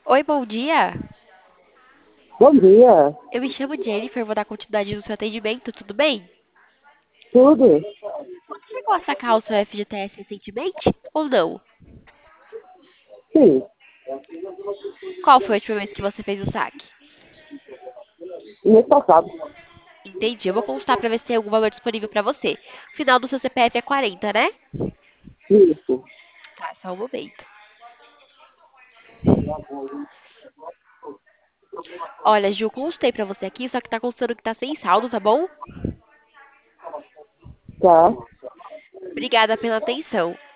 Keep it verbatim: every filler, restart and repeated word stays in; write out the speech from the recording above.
Oi, bom dia. Bom dia, Eu me chamo Jennifer, vou dar continuidade no seu atendimento, tudo bem? tudo? Você chegou a sacar o seu F G T S recentemente ou não? Sim, Qual foi a última vez que você fez o saque? mês passado. Entendi, eu vou consultar para ver se tem algum valor disponível para você. O final do seu C P F é quarenta, né? Isso. Tá, só um momento. Olha, Ju, consultei para você aqui, só que tá constando que tá sem saldo, tá bom? Tá, Obrigada pela atenção.